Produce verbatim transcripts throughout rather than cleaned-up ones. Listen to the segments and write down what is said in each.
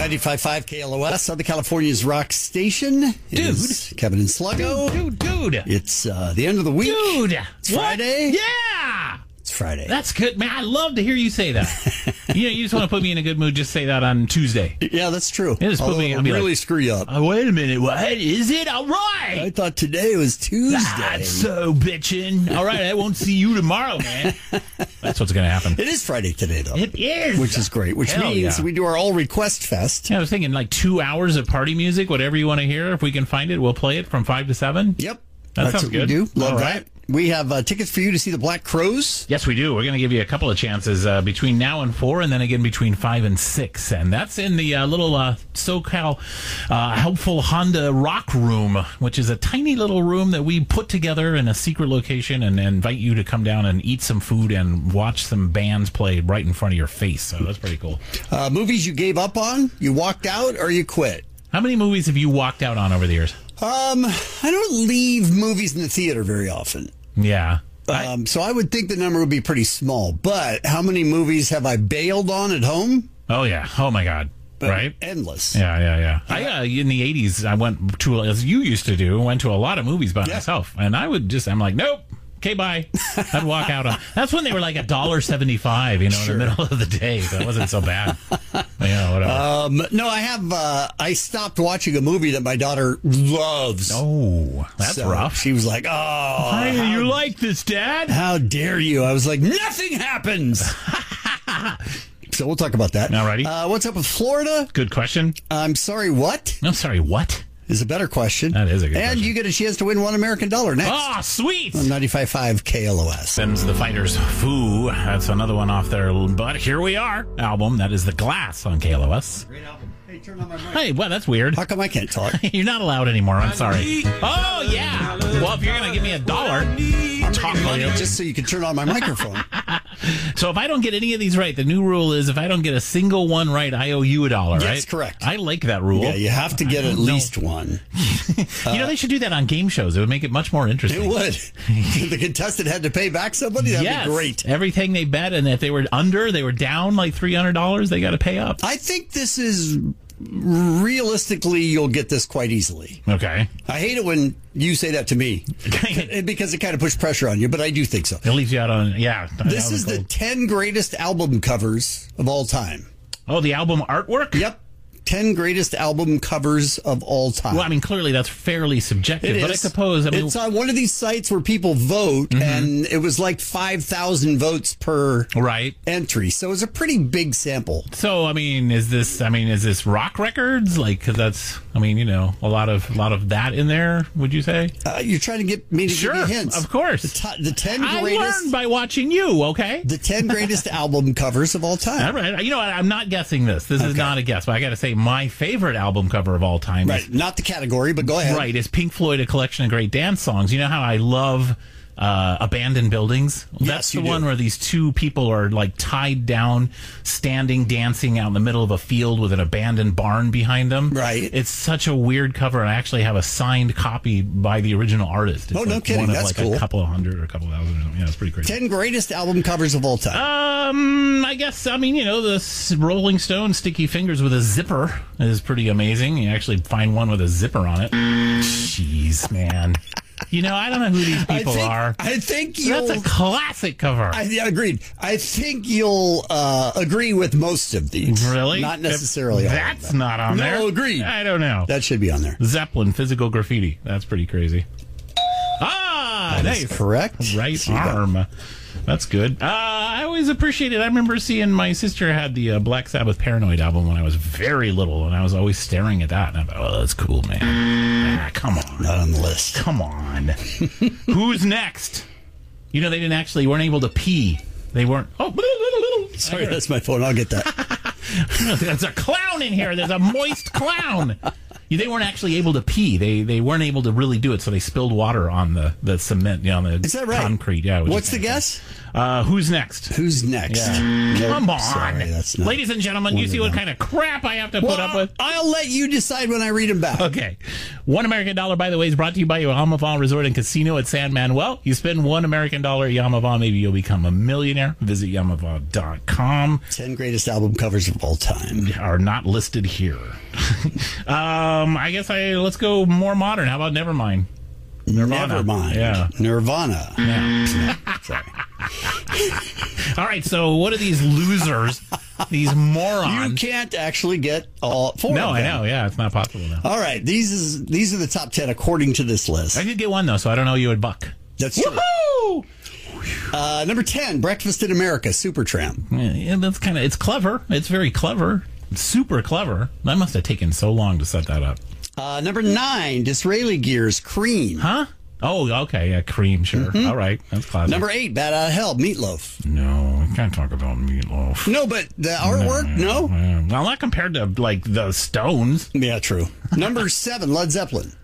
ninety-five point five K L O S, Southern California's rock station. Dude. Kevin and Sluggo. Dude, dude. dude. It's uh, the end of the week. Dude. It's Friday. What? Yeah. It's Friday. That's good, man. I love to hear you say that. you know, you just want to put me in a good mood. Just say that on Tuesday. Yeah, that's true. It just put Although me. it'll I'll be really like, screw you up. Oh, wait a minute. What is it? All right. I thought today was Tuesday. That's so bitchin'. All right, I won't see you tomorrow, man. That's what's going to happen. It is Friday today, though. It is. Which is great. Which Hell means yeah. we do our All Request Fest. Yeah, I was thinking like two hours of party music, whatever you want to hear. If we can find it, we'll play it from five to seven. Yep. That That's sounds what good. we do. Love All that. right. We have uh, tickets for you to see the Black Crowes. Yes, we do. We're going to give you a couple of chances uh, between now and four, and then again between five and six. And that's in the uh, little uh, SoCal uh, Helpful Honda Rock Room, which is a tiny little room that we put together in a secret location and invite you to come down and eat some food and watch some bands play right in front of your face. So that's pretty cool. Uh, movies you gave up on, you walked out, or you quit? How many movies have you walked out on over the years? Um, I don't leave movies in the theater very often. Yeah. Um, so I would think the number would be pretty small. But how many movies have I bailed on at home? Oh, yeah. Oh, my God. But right? Endless. Yeah, yeah, yeah. I, uh, in the eighties, I went to, as you used to do, went to a lot of movies by Yeah. myself. And I would just, I'm like, nope. Okay, bye. I'd walk out on. That's when they were like a dollar seventy-five, you know, Sure. in the middle of the day. So it wasn't so bad. Yeah, whatever. Um, no, I have. Uh, I stopped watching a movie that my daughter loves. oh, that's So rough. She was like, "Oh, Hey, how, you like this, Dad? how dare you?" I was like, "Nothing happens." So we'll talk about that. Alrighty. Uh, what's up with Florida? Good question. I'm sorry. What I'm sorry, what? is a better question? That is a good and question. you get a chance to win one American dollar next. Ah, sweet. On ninety-five point five K L O S. Sends the Fighters Foo. That's another one off their But Here We Are album. That is The Glass on K L O S. Great album. Hey, turn on my mic. Hey, well, that's weird. How come I can't talk? You're not allowed anymore. I'm sorry. Oh, yeah. Well, if you're going to give me a dollar, I'll talk to you. Just so you can turn on my microphone. So if I don't get any of these right, the new rule is if I don't get a single one right, I owe you a dollar, right? Yes, correct. I like that rule. Yeah, you have to get at least one. you know, they should do that on game shows. It would make it much more interesting. It would. If the contestant had to pay back somebody, that'd yes. be great. Everything they bet, and if they were under, they were down like three hundred dollars, they got to pay up. I think this is realistically, you'll get this quite easily. Okay. I hate it when you say that to me because it kind of puts pressure on you, but I do think so. It leaves you out on, yeah. This that is was the cool. ten greatest album covers of all time. Oh, the album artwork? Yep. ten greatest album covers of all time. Well, I mean, clearly that's fairly subjective, It but I is. suppose, I mean, It's on one of these sites where people vote, Mm-hmm. and it was like five thousand votes per right. entry. So it was a pretty big sample. So, I mean, is this, I mean, is this rock records? Like, cause that's, I mean, you know, a lot of, a lot of that in there, would you say? Uh, you're trying to get me to Sure, give you hints. of course. The, to- the ten I greatest, learned by watching you, okay? the ten greatest album covers of all time. All right. You know what? I'm not guessing this. This is Okay. not a guess, but I got to say my favorite album cover of all time Right, is, not the category, but go ahead. right, is Pink Floyd, A Collection of Great Dance Songs. You know how I love uh, Abandoned Buildings? Yes, That's the you do. one where these two people are like tied down, standing, dancing out in the middle of a field with an abandoned barn behind them. Right. It's such a weird cover, and I actually have a signed copy by the original artist. It's Oh, no like kidding. One of That's like cool. a couple of hundred or a couple of thousand. Or something. Yeah, it's pretty crazy. ten greatest album covers of all time. Um, I guess, I mean, you know, the s- Rolling Stone Sticky Fingers with a zipper is pretty amazing. You actually find one with a zipper on it. Jeez, man. You know, I don't know who these people I think, are. I think you'll. That's a classic cover. I, yeah, agreed. I think you'll uh, agree with most of these. really? Not necessarily. all of That's them. not on No, there. agreed. I don't know. That should be on there. Zeppelin, Physical Graffiti. That's pretty crazy. Ah, That nice. is correct. Right See that? arm. That's good. Uh, I always appreciate it. I remember seeing my sister had the uh, Black Sabbath Paranoid album when I was very little, and I was always staring at that. And I thought, oh, that's cool, man. Ah, come on. Not on the list. Come on. Who's next? You know, they didn't actually, weren't able to pee. They weren't. Oh, Sorry, that's my phone. I'll get that. there's a clown in here. There's a moist clown. They weren't actually able to pee. They they weren't able to really do it, so they spilled water on the, the cement, you know, on the Is that right? concrete. Yeah. What's the guess? Uh, who's next? Who's next? Yeah. Nope, Come on. sorry, that's not Ladies and gentlemen, you see what kind of crap I have to well, put up with? I'll let you decide when I read them back. Okay. One American dollar, by the way, is brought to you by Yamava Resort and Casino at San Manuel. You spend one American dollar at Yamava, maybe you'll become a millionaire. Visit yamava dot com. Ten greatest album covers of all time are not listed here. um, I guess I let's go more modern. How about Nevermind? Nirvana. Nevermind. Yeah. Nirvana. Yeah. No, sorry. All right, so what are these losers, these morons? You can't actually get all four No, of I them. know. Yeah, it's not possible now. All right, these is these are the top ten according to this list. I did get one, though, so I don't know you would buck. That's true. Woohoo! Uh, number ten, Breakfast in America, Supertramp. Yeah, yeah, that's kind of, it's clever. It's very clever. Super clever. That must have taken so long to set that up. Uh, number nine, Disraeli Gears, Cream. Huh? Oh, okay. Yeah, Cream, sure. Mm-hmm. All right. That's classic. Number eight, Bad Out of Hell, Meatloaf. No, we can't talk about Meatloaf. No, but the artwork, no? Yeah. Well, not compared to, like, the Stones. Yeah, true. Number seven, Led Zeppelin.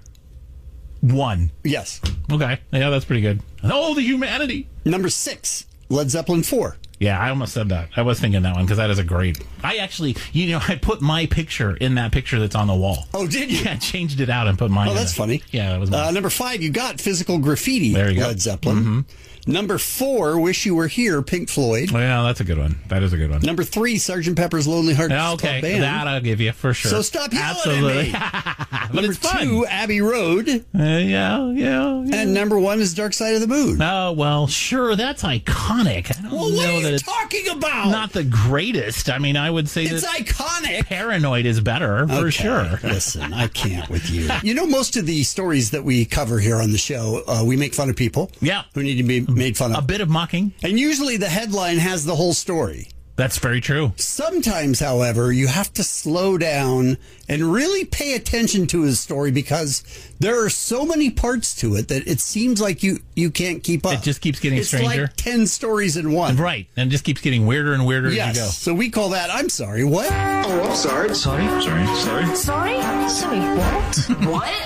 One. Yes. Okay. Yeah, that's pretty good. Oh, the humanity. Number six, Led Zeppelin four. Yeah, I almost said that. I was thinking that one because that is a great. I actually, you know, I put my picture in that picture that's on the wall. Oh, did you? Yeah, I changed it out and put mine. Oh, in that's it. funny. Yeah, that was. Uh, nice. number five, you got Physical Graffiti, There you go. Led Zeppelin. Mm-hmm. Number four, Wish You Were Here, Pink Floyd. Oh, yeah, that's a good one. That is a good one. Number three, Sergeant Pepper's Lonely Hearts Okay, Club Band. that I'll give you for sure. So stop yelling Absolutely. at me. But Number it's fun. two, Abbey Road. Uh, yeah, yeah, yeah. And number one is Dark Side of the Moon. Oh, well, sure, that's iconic. I don't Well, what know are that you it's talking about? not the greatest. I mean, I would say It's that iconic. Paranoid is better, for Okay, sure. Listen, I can't with you. You know, most of the stories that we cover here on the show, uh, we make fun of people Yeah. who need to be made fun A of. bit of mocking. And usually the headline has the whole story. That's very true. Sometimes, however, you have to slow down and really pay attention to his story because there are so many parts to it that it seems like you, you can't keep up. It just keeps getting it's stranger. like ten stories in one. Right. And it just keeps getting weirder and weirder Yes. as you go. So we call that, I'm sorry, what? Oh, I'm sorry. Sorry? Sorry? Sorry? Sorry? Sorry, what?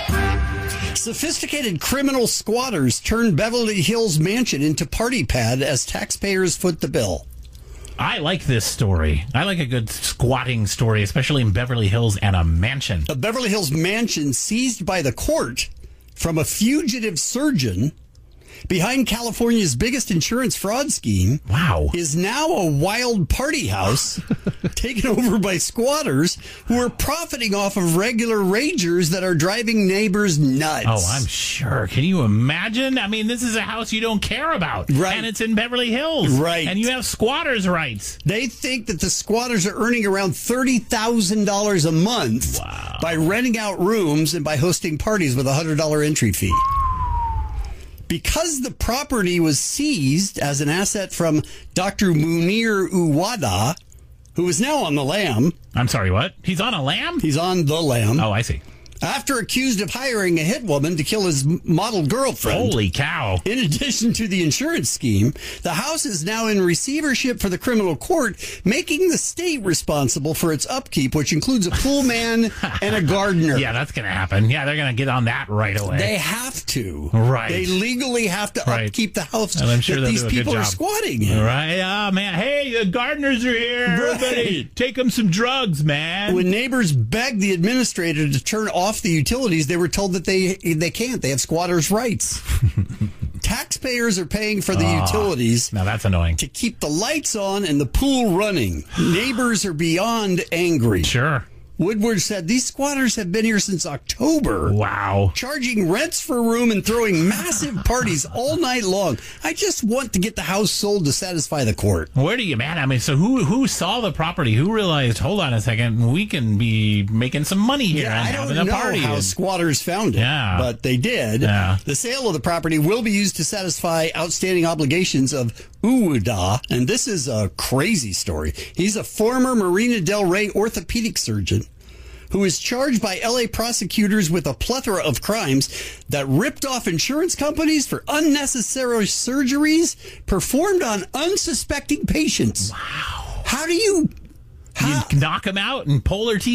What? Sophisticated criminal squatters turned Beverly Hills mansion into party pad as taxpayers foot the bill. I like this story. I like a good squatting story, especially in Beverly Hills and a mansion. A Beverly Hills mansion seized by the court from a fugitive surgeon behind California's biggest insurance fraud scheme. Wow. Is now a wild party house taken over by squatters who are profiting off of regular ragers that are driving neighbors nuts. Oh, I'm sure. Can you imagine? I mean, this is a house you don't care about. Right. And it's in Beverly Hills. Right. And you have squatters' rights. They think that the squatters are earning around thirty thousand dollars a month Wow. by renting out rooms and by hosting parties with a one hundred dollars entry fee. Because the property was seized as an asset from Doctor Munir Uwada, who is now on the lam. I'm sorry, what? He's on a lamb? He's on the lam. Oh, I see. After accused of hiring a hit woman to kill his model girlfriend. Holy cow. In addition to the insurance scheme, the house is now in receivership for the criminal court, making the state responsible for its upkeep, which includes a pool man and a gardener. Yeah, that's going to happen. Yeah, they're going to get on that right away. They have to. Right. They legally have to Right. upkeep the house And I'm sure that they'll these do a good people are job. squatting in. Right? Ah, man. Hey, the gardeners are here. Everybody, Right. take them some drugs, man. When neighbors begged the administrator to turn off the utilities, they were told that they they can't. They have squatters' rights. Taxpayers are paying for the utilities Now that's annoying. to keep the lights on and the pool running. Neighbors are beyond angry. Sure. Woodward said these squatters have been here since October. Wow. Charging rents for a room and throwing massive parties all night long. I just want to get the house sold to satisfy the court. Where do you, man? I mean, so who who saw the property? Who realized, hold on a second, we can be making some money here and I having don't a know party? how And- squatters found it, Yeah. but they did. Yeah. The sale of the property will be used to satisfy outstanding obligations of Uwada, and this is a crazy story. He's a former Marina Del Rey orthopedic surgeon who is charged by L A prosecutors with a plethora of crimes that ripped off insurance companies for unnecessary surgeries performed on unsuspecting patients. Wow. How do you... How, You knock them out and pull their teeth.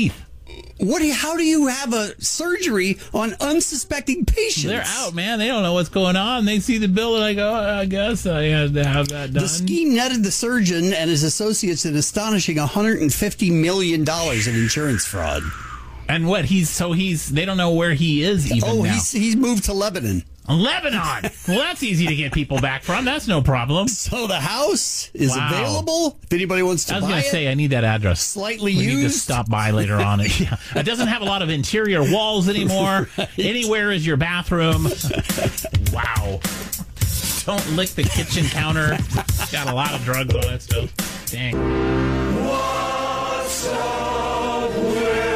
What? Do you, how do you have a surgery on unsuspecting patients? They're out, man. They don't know what's going on. They see the bill and I go, oh, I guess I had to have that done. The scheme netted the surgeon and his associates an astonishing one hundred fifty million dollars in insurance fraud. And what? He's so he's. They don't know where he is even oh, now. he's he's moved to Lebanon. Lebanon. Well, that's easy to get people back from. That's no problem. So the house is Wow. available if anybody wants to I was buy going it. to say I need that address. Slightly we used. need to stop by later on. It, yeah. It doesn't have a lot of interior walls anymore. Right. Anywhere is your bathroom. Wow. Don't lick the kitchen counter. It's got a lot of drugs on it still. Dang. What's up with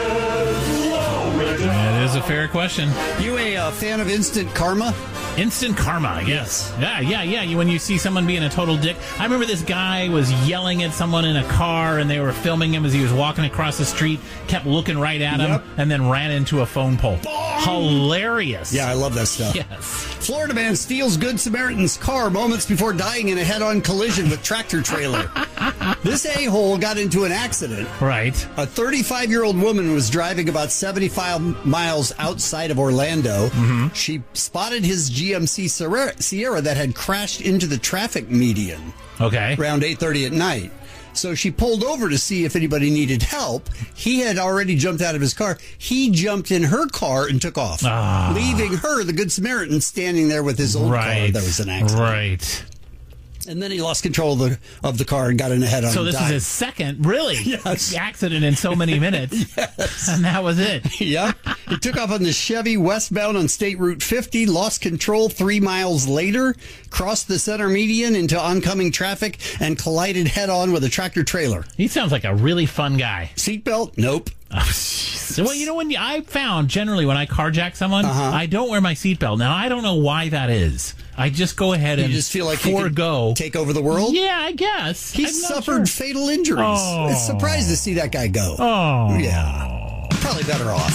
That is a fair question. You a uh, fan of instant karma? Instant karma, I guess. Yeah, yeah, yeah. You, when you see someone being a total dick. I remember this guy was yelling at someone in a car, and they were filming him as he was walking across the street, kept looking right at him, Yep. and then ran into a phone pole. Hilarious. Yeah, I love that stuff. Yes. Florida man steals Good Samaritan's car moments before dying in a head-on collision with tractor trailer. This a-hole got into an accident. Right. A thirty-five-year-old woman was driving about seventy-five miles outside of Orlando. Mm-hmm. She spotted his G M C Sierra, Sierra that had crashed into the traffic median Okay. around eight thirty at night. So she pulled over to see if anybody needed help. He had already jumped out of his car. He jumped in her car and took off, Ah. leaving her, the Good Samaritan, standing there with his old Right. car that was an accident. Right. And then he lost control of the of the car and got in a head-on. So and this died. is his second, really, Yes. accident in so many minutes. Yes. And that was it. Yeah. He took off on the Chevy westbound on State Route fifty, lost control three miles later, crossed the center median into oncoming traffic, and collided head-on with a tractor trailer. He sounds like a really fun guy. Seatbelt? Nope. So, well, you know, when you, I found generally when I carjack someone, Uh-huh. I don't wear my seatbelt. Now, I don't know why that is. I just go ahead You and just feel like you could forego. take over the world? Yeah, I guess. He I'm not suffered sure. fatal injuries. Oh. It's surprised to see that guy go. Oh. Yeah. Probably better off.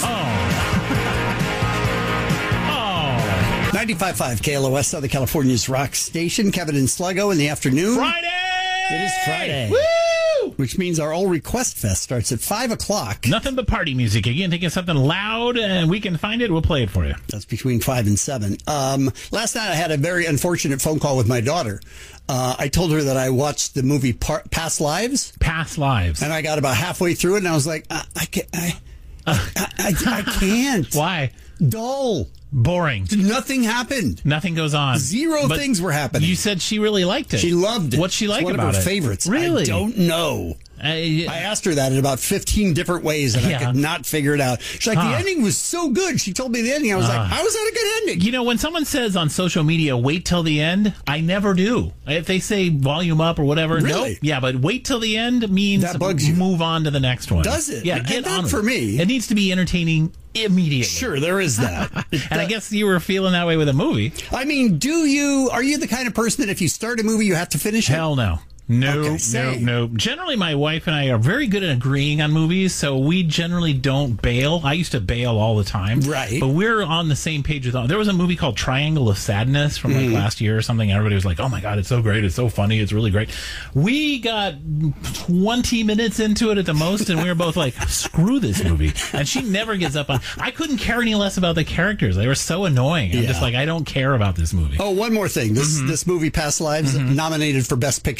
Oh. ninety-five point five K L O S, Southern California's rock station. Kevin and Sluggo in the afternoon. Friday! It is Friday. Woo! Which means our All Request Fest starts at five o'clock. Nothing but party music. Again, think of something loud and we can find it. We'll play it for you. That's between five and seven. Um, last night I had a very unfortunate phone call with my daughter. Uh, I told her that I watched the movie Par- Past Lives, Past lives. and I got about halfway through it, and I was like, I, I, can't, I, I, I, I can't. Why? Dull. Boring. Nothing happened. Nothing goes on. Zero But things were happening. You said she really liked it. She loved it. What's she like it's one about of her it? favorites. Really? I don't know. I, I asked her that in about fifteen different ways, and Yeah. I could not figure it out. She's like, Huh. the ending was so good. She told me the ending. I was like, how was that a good ending? You know, when someone says on social media, wait till the end, I never do. If they say volume up or whatever, Really? no. Yeah, but wait till the end means That bugs you. move on to the next one. Does it? Yeah, And get not on for with it. me. It needs to be entertaining immediately. Sure, there is that. And I guess you were feeling that way with a movie. I mean, do you, are you the kind of person that if you start a movie, you have to finish it? Hell no. No, Okay, no, same. no. Generally, my wife and I are very good at agreeing on movies, so we generally don't bail. I used to bail all the time. Right. But we're on the same page with all. There was a movie called Triangle of Sadness from like Mm-hmm. last year or something. Everybody was like, oh my God, it's so great. It's so funny. It's really great. We got twenty minutes into it at the most, and we were both like, screw this movie. And she never gets up on. I couldn't care any less about the characters. They were so annoying. I'm Yeah. just like, I don't care about this movie. Oh, one more thing. This Mm-hmm. this movie, Past Lives, nominated for Best Picture.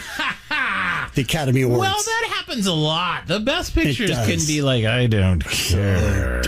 the Academy Awards. Well, that happens a lot. The best pictures does. can be like, I don't care.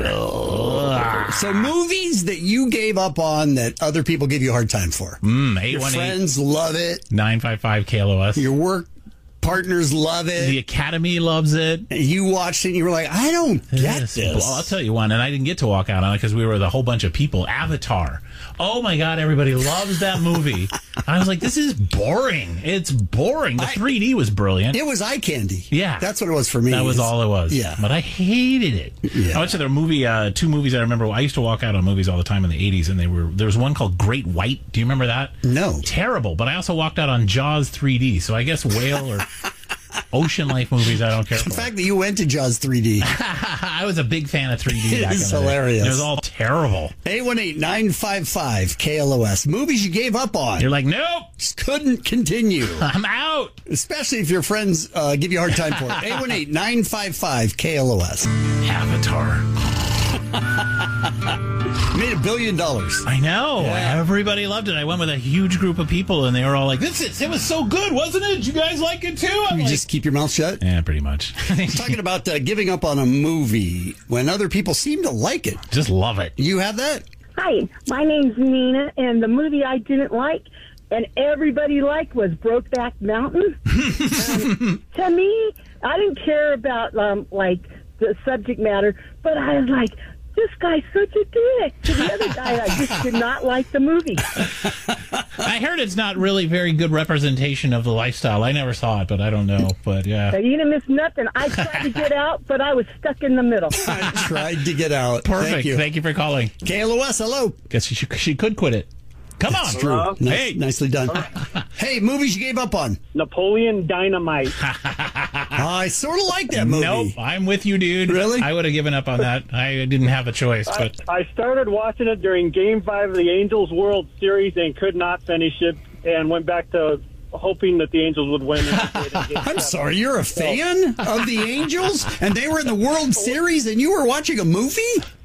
So movies that you gave up on that other people give you a hard time for. Mm, Your eight one eight, friends love it. nine five five K L O S. Your work partners love it. The Academy loves it. You watched it and you were like, I don't get Yes. this. Well, I'll tell you one, and I didn't get to walk out on it because we were with a whole bunch of people. Avatar. Oh my God, everybody loves that movie. I was like, this is boring. It's boring. The I- three D was brilliant. It was eye candy. Yeah. That's what it was for me. That was Is- all it was. Yeah. But I hated it. Yeah. I went to the movie, uh, two movies I remember. I used to walk out on movies all the time in the eighties, and they were, there was one called Great White. Do you remember that? No. Terrible. But I also walked out on Jaws three D, so I guess whale or Ocean Life movies, I don't care for. The fact that you went to Jaws three D. I was a big fan of three D. It back is in the day. hilarious. It was all terrible. eight one eight, nine five five, K L O S. Movies you gave up on. You're like, nope, Just couldn't continue. I'm out. Especially if your friends uh, give you a hard time for it. eight one eight, nine five five, K L O S. Avatar. Made a billion dollars. I know. Yeah. Everybody loved it. I went with a huge group of people, and they were all like, "This is, it was so good, wasn't it? Did you guys like it too?" I'm You like, just keep your mouth shut. yeah, pretty much. Talking about uh, giving up on a movie when other people seem to like it. Just love it. You have that? Hi, my name's Nina, and the movie I didn't like and everybody liked was Brokeback Mountain. um, to me, I didn't care about, um, like, the subject matter, but I was like, this guy's such a dick. To the other guy, I just did not like the movie. I heard it's not really very good representation of the lifestyle. I never saw it, but I don't know. But yeah. So you didn't miss nothing. I tried to get out, but I was stuck in the middle. I tried to get out. Perfect. Thank you. Thank you for calling. K L O S, hello. Guess she, she could quit it. Come That's on. true. Hello? Nice, Hey. Nicely done. Hey, movies you gave up on. Napoleon Dynamite. I sort of like that movie. Nope, I'm with you, dude. Really? I would have given up on that. I didn't have a choice, but I started watching it during Game Five of the Angels World Series and could not finish it, and went back to hoping that the Angels would win. I'm sorry, you're a fan of the Angels, and they were in the World Series, and you were watching a movie?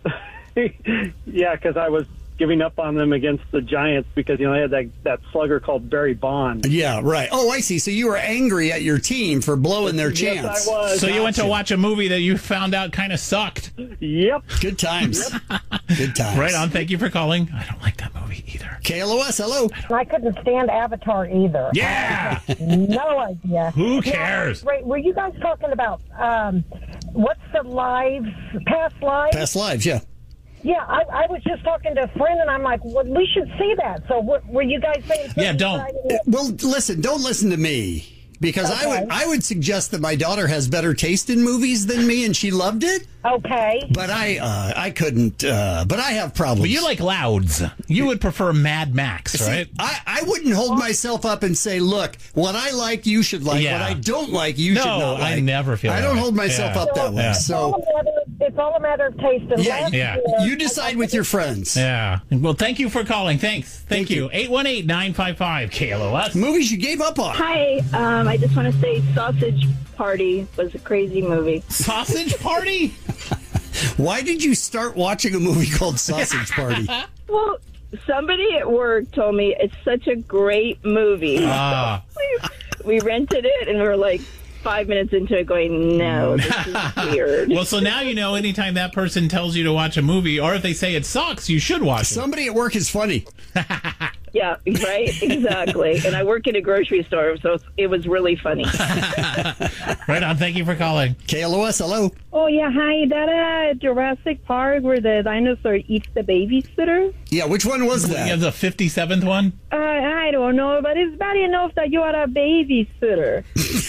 Yeah, because I was giving up on them against the Giants because, you know, they had that, that slugger called Barry Bonds. Yeah, right. Oh, I see. So you were angry at your team for blowing their chance. Yes, I was. so you went to Gotcha. watch a movie that you found out kind of sucked. Yep. Good times. Good times. Right on. Thank you for calling. I don't like that movie either. K L O S, hello. I couldn't stand Avatar either. Yeah. No idea. Who cares? Wait, were you guys talking about um, what's the lives, past lives? Past lives, yeah. Yeah, I, I was just talking to a friend, and I'm like, well, we should see that. So, what, were you guys saying? Yeah, don't. Well, listen, don't listen to me. Because I would I would suggest that my daughter has better taste in movies than me, and she loved it. Okay. But I uh, I couldn't. Uh, but I have problems. But you like louds. You would prefer Mad Max, See, right? I, I wouldn't hold myself up and say, look, what I like, you should like. Yeah. What I don't like, you No, should not like. I never feel I that don't way. hold myself Yeah. up that way. Yeah. It's all So, a matter, it's all a matter of taste. And yeah, last Yeah. year, you decide with your friends. Yeah. Well, thank you for calling. Thanks. Thank, Thank you. you. eight one eight, nine five five, K L O S. Movies you gave up on. Hi, um, I just want to say Sausage Party was a crazy movie. Sausage Party? Why did you start watching a movie called Sausage Party? Well, somebody at work told me it's such a great movie. Ah. We rented it and we were like five minutes into it going, no, this is weird. Well, so now you know anytime that person tells you to watch a movie, or if they say it sucks, you should watch it. Somebody at work is funny. Yeah, right? Exactly. And I work at a grocery store, so it was really funny. Right on. Thank you for calling. K L O S, hello. Oh, yeah. Hi. That uh, Jurassic Park where the dinosaur eats the babysitter? Yeah, which one was You have that? the fifty-seventh one? Uh, I don't know, but it's bad enough that you are a babysitter.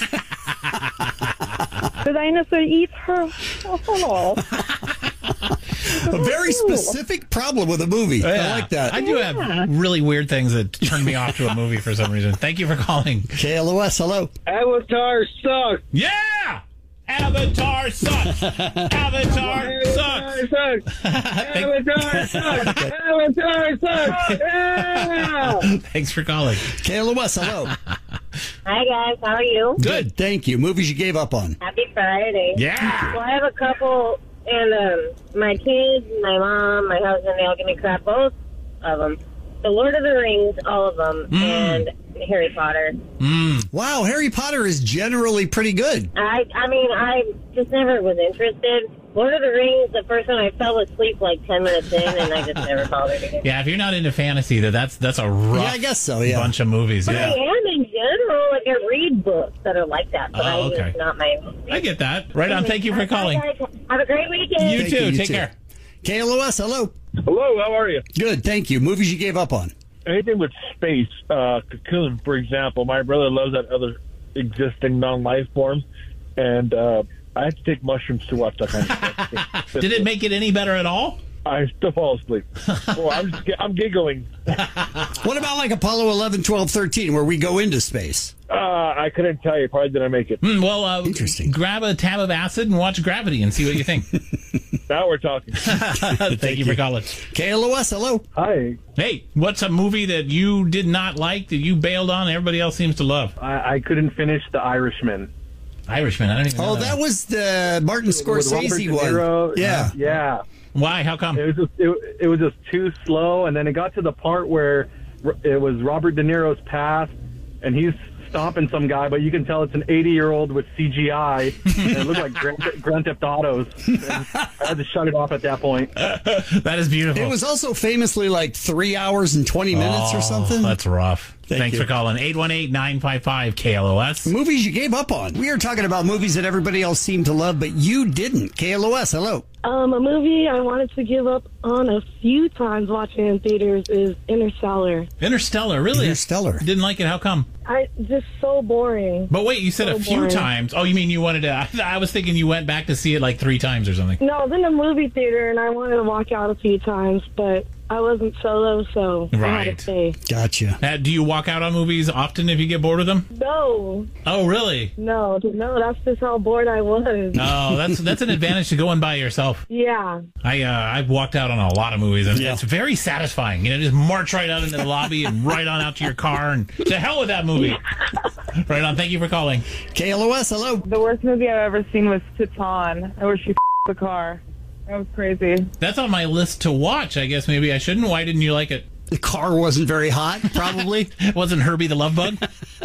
The dinosaur eats her. Oh. A very specific problem with a movie. I Yeah. like that. I do have really weird things that turn me off to a movie for some reason. Thank you for calling. K L O S, hello. Avatar sucks. Yeah! Avatar sucks! Avatar sucks! sucks. Avatar sucks. Avatar sucks. Yeah! Thanks for calling. K L O S, hello. Hi, guys. How are you? Good. Thank you. Movies you gave up on. Happy Friday. Yeah. Well, I have a couple, and um, my kids, my mom, my husband, they all give me crap, both of them. The Lord of the Rings, all of them, Mm. and Harry Potter. Wow, Harry Potter is generally pretty good. I, I mean, I just never was interested. Lord of the Rings, the first one, I fell asleep like ten minutes in, and I just never bothered again. Yeah, if you're not into fantasy, that that's that's a rough Yeah, I guess so, yeah. bunch of movies. I Yeah. am in general. Like, I read books that are like that, but Oh, I, okay. it's not my... I get that. Right on. Thank you for Bye, calling. guys. Have a great weekend. You Thank too. you, you Take too. care. K L O S, hello. Hello, how are you? Good, thank you. Movies you gave up on. Anything with space, uh, Cocoon, for example. My brother loves that other existing non-life form, and uh, I have to take mushrooms to watch that kind of stuff. Did it make it any better at all? I still fall asleep. Well, I'm just, I'm giggling. What about like Apollo eleven, twelve, thirteen, where we go into space? Uh, I couldn't tell you. Probably didn't make it. Mm, well, uh, Interesting. Grab a tab of acid and watch Gravity and see what you think. Now we're talking. Thank, Thank you for calling. K L O S, hello. Hi. Hey, what's a movie that you did not like that you bailed on and everybody else seems to love? I, I couldn't finish The Irishman. Irishman, I don't even know Oh, that, that was the Martin Scorsese one. Niro, Yeah. Yeah. Why? How come? It was just it, it was just too slow, and then it got to the part where it was Robert De Niro's past, and he's stopping some guy, but you can tell it's an eighty-year-old with C G I, and it looked like Grand, Grand Theft Autos. And I had to shut it off at that point. That is beautiful. It was also famously like three hours and twenty minutes oh, or something. That's rough. Thank Thanks you. for calling. eight one eight, nine five five, K L O S. Movies you gave up on. We are talking about movies that everybody else seemed to love, but you didn't. K L O S, hello. Um, a movie I wanted to give up on a few times watching in theaters is Interstellar. Interstellar, really? Interstellar. Didn't like it. How come? I just so boring. But wait, you said So a few boring. times. Oh, you mean you wanted to? I, I was thinking you went back to see it like three times or something. No, I was in a movie theater and I wanted to walk out a few times, but I wasn't solo, so I had Right. to stay. Gotcha. Uh, do you walk out on movies often if you get bored with them? No, Oh, really? no, no, that's just how bored I was. Oh, that's that's an advantage to going by yourself. Yeah. I uh, I've walked out on a lot of movies, and Yeah. it's very satisfying. You know, just march right out into the lobby and right on out to your car, and to hell with that movie. Right on. Thank you for calling. K L O S, hello. The worst movie I've ever seen was Titan, where she f***ed the car. That was crazy. That's on my list to watch. I guess maybe I shouldn't. Why didn't you like it? The car wasn't very hot, probably. Wasn't Herbie the Love Bug?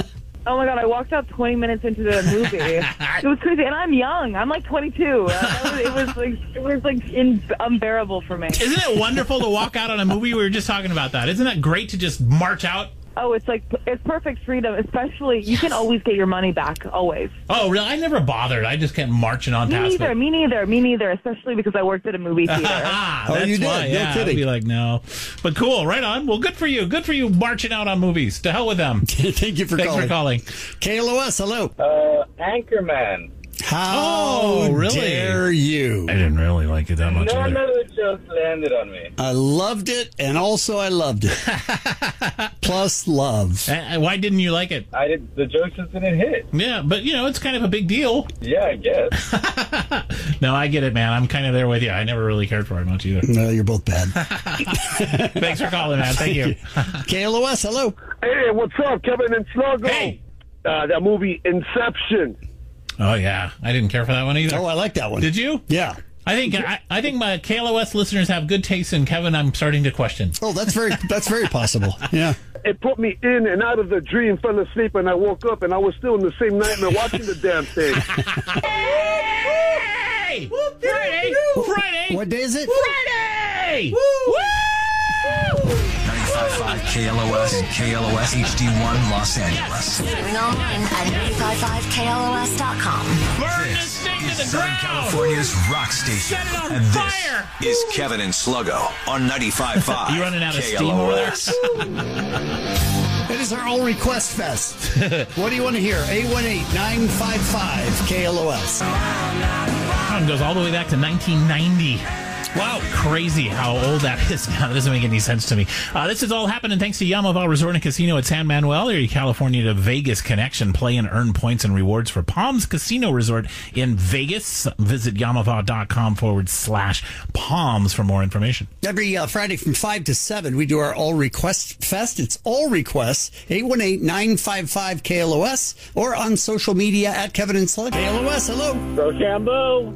Oh my god, I walked out twenty minutes into the movie. It was crazy, and I'm young. I'm like twenty-two. Uh, that was, it was like it was like in, unbearable for me. Isn't it wonderful to walk out on a movie? We were just talking about that. Isn't that great to just march out? Oh, it's like it's perfect freedom. Especially, you can always get your money back. Always. Oh, really? I never bothered. I just kept marching on Me past neither. it. Me neither. Me neither. Especially because I worked at a movie theater. Ah, Oh, that's you did? why. No Yeah, kidding. I'd be like, no. But cool. Right on. Well, good for you. Good for you marching out on movies. To hell with them. Thank you for Thanks calling. for calling. K L O S, hello. Uh, Anchorman. How Oh, really? dare you? I didn't really like it that much None either. of the jokes landed on me. I loved it, and also I loved it. Plus love. Uh, why didn't you like it? I did. The jokes just didn't hit. Yeah, but, you know, it's kind of a big deal. Yeah, I guess. No, I get it, man. I'm kind of there with you. I never really cared for it much either. No, you're both bad. Thanks for calling, man. Thank you. K L O S, hello. Hey, what's up, Kevin and Sluggo? Hey. Uh, that movie Inception. Oh, yeah. I didn't care for that one either. Oh, I like that one. Did you? Yeah. I think I, I think my K L O S listeners have good taste, and Kevin, I'm starting to question. Oh, that's very that's very possible. Yeah. It put me in and out of the dream, fell asleep, and I woke up, and I was still in the same nightmare watching the damn thing. Hey! Friday! Friday! What day is it? Friday! Woo! ninety-five point five K L O S and K L O S H D one Los Angeles. Streaming online at ninety-five point five K L O S dot com. Burn this thing to the Southern ground! California's rock station. Set it on And fire! this is Kevin and Sluggo on ninety-five point five You running out of K L steam O over there? S. It is our All Request Fest. What do you want to hear? eight one eight, nine five five, K L O S. It goes all the way back to nineteen ninety. Wow, crazy how old that is now. That doesn't make any sense to me. Uh, this is all happening thanks to Yamava Resort and Casino at San Manuel, your California to Vegas connection. Play and earn points and rewards for Palms Casino Resort in Vegas. Visit yamava.com forward slash Palms for more information. Every uh, Friday from five to seven, we do our All Request Fest. It's all requests, eight one eight, nine five five, K L O S, or on social media at Kevin and Slug. K L O S, hello. Rochambeau.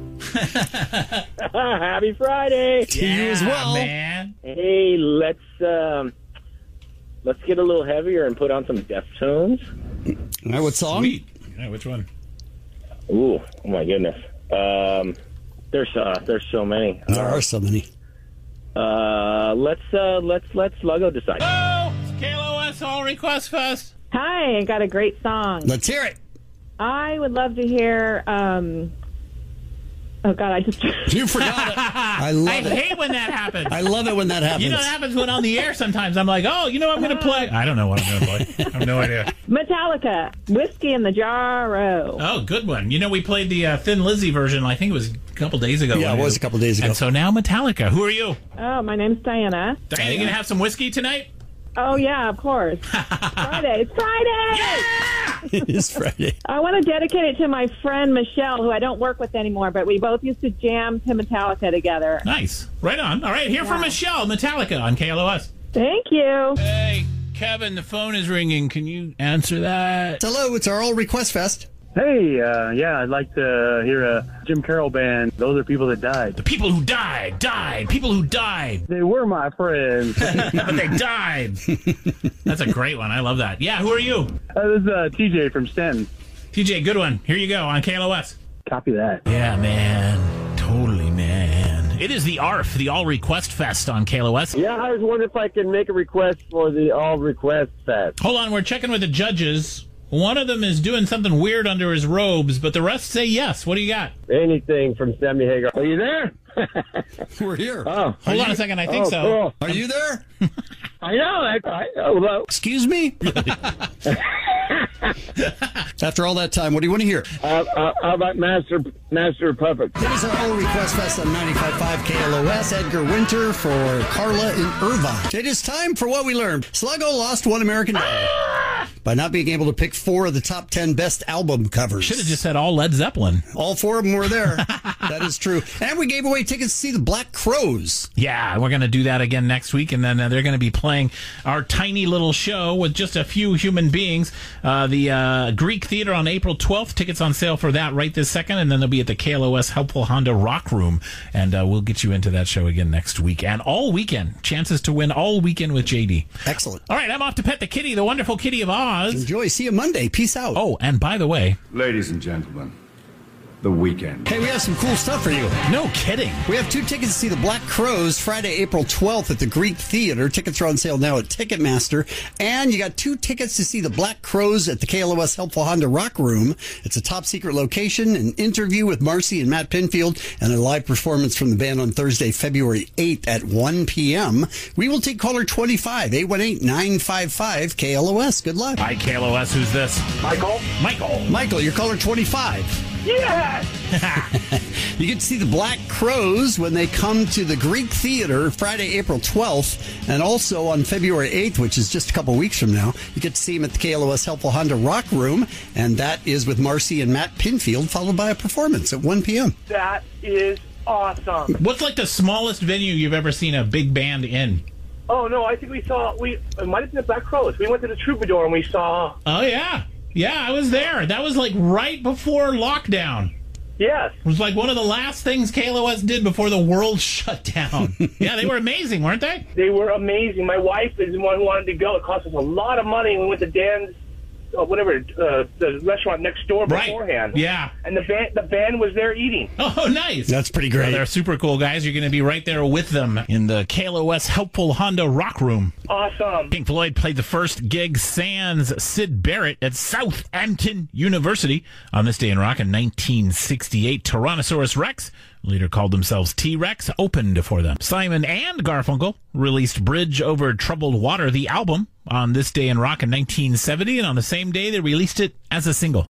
Happy Friday. To you as well. Man. Hey, let's um, let's get a little heavier and put on some Deftones. All right, what song? Sweet. Yeah, which one? Ooh, oh my goodness. Um, there's uh, there's so many. There are so many. Uh, let's uh, let's let Sluggo decide. Oh, it's K L O S All Request Fest. Hi, I got a great song. Let's hear it. I would love to hear um, Oh, God, I just... You forgot it. I love I it. hate when that happens. I love it when that happens. You know, it happens when on the air sometimes. I'm like, oh, you know, I'm going to play. I don't know what I'm going to play. I have no idea. Metallica, Whiskey in the Jar-O. Oh, good one. You know, we played the uh, Thin Lizzy version, I think it was a couple days ago. Yeah, it was a couple days ago. And so now Metallica. Who are you? Oh, my name's Diana. Diana, you going to have some whiskey tonight? Oh, yeah, of course. Friday. It's Friday! Yeah! It is Friday. I want to dedicate it to my friend Michelle, who I don't work with anymore, but we both used to jam to Metallica together. Nice. Right on. All right, here Yeah. from Michelle, Metallica on K L O S. Thank you. Hey, Kevin, the phone is ringing. Can you answer that? Hello, it's our All Request Fest. Hey, uh, yeah, I'd like to hear a Jim Carroll band. Those are people that died. The people who died, died, people who died. They were my friends. But they died. That's a great one. I love that. Yeah, who are you? Uh, this is uh, T J from Stanton. T J, good one. Here you go on K L O S. Copy that. Yeah, man. Totally, man. It is the A R F, the All Request Fest on K L O S. Yeah, I was wondering if I can make a request for the All Request Fest. Hold on, we're checking with the judges. One of them is doing something weird under his robes, but the rest say yes. What do you got? Anything from Sammy Hagar. Are you there? We're here. Oh, Hold on a second. I think oh, so. Cool. Are you there? I know. I, I, hello. Excuse me? After all that time, what do you want to hear? Uh, uh, how about Master Master Puppet? It is our All Request Fest on ninety-five point five K L O S. Edgar Winter for Carla in Irvine. It is time for what we learned. Sluggo lost one American dollar by not being able to pick four of the top ten best album covers. Should have just said all Led Zeppelin. All four of them were there. That is true. And we gave away tickets to see the Black Crowes. Yeah, we're going to do that again next week, and then uh, they're going to be playing our tiny little show with just a few human beings. Uh, the uh, Greek Theater on April twelfth. Tickets on sale for that right this second, and then they'll be at the K L O S Helpful Honda Rock Room, and uh, we'll get you into that show again next week. And all weekend, chances to win all weekend with J D. Excellent. All right, I'm off to pet the kitty, the wonderful kitty of Oz. Enjoy. See you Monday. Peace out. Oh, and by the way, ladies and gentlemen, the weekend. Hey, we have some cool stuff for you. No kidding. We have two tickets to see the Black Crowes Friday, April twelfth at the Greek Theater. Tickets are on sale now at Ticketmaster. And you got two tickets to see the Black Crowes at the K L O S Helpful Honda Rock Room. It's a top secret location, an interview with Marcy and Matt Pinfield, and a live performance from the band on Thursday, February eighth at one p.m. We will take caller twenty-five, eight one eight, nine five five, K L O S. Good luck. Hi, K L O S. Who's this? Michael? Michael. Michael, you're caller twenty-five. Yeah! You get to see the Black Crowes when they come to the Greek Theater Friday, April twelfth, and also on February eighth, which is just a couple weeks from now, you get to see them at the K L O S Helpful Honda Rock Room, and that is with Marcy and Matt Pinfield, followed by a performance at one p.m. That is awesome. What's like the smallest venue you've ever seen a big band in? Oh, no, I think we saw, we it might have been the Black Crowes. We went to the Troubadour and we saw... Oh, yeah. Yeah, I was there. That was like right before lockdown. Yes. It was like one of the last things K L O S did before the world shut down. Yeah, they were amazing, weren't they? They were amazing. My wife is the one who wanted to go. It cost us a lot of money. We went to Dan's, uh, whatever, uh, the restaurant next door beforehand. Right. Yeah. And the band, the band was there eating. Oh, nice. That's pretty great. Yeah, they're super cool guys. You're going to be right there with them in the K L O S Helpful Honda Rock Room. Awesome. Pink Floyd played the first gig sans Sid Barrett at Southampton University on this day in rock in nineteen sixty-eight. Tyrannosaurus Rex, later called themselves T-Rex, opened for them. Simon and Garfunkel released Bridge Over Troubled Water, the album, on this day in rock in nineteen seventy, and on the same day they released it as a single.